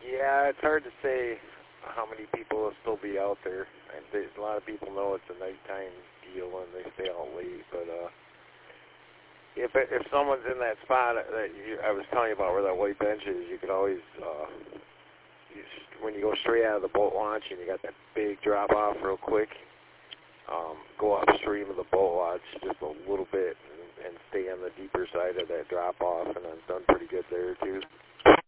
Yeah, it's hard to say how many people will still be out there. And a lot of people know it's a nighttime deal and they stay out late. But if someone's in that spot I was telling you about where that white bench is, you could always when you go straight out of the boat launch and you got that big drop off real quick, go upstream of the boat launch just a little bit and stay on the deeper side of that drop off, and I've done pretty good there too.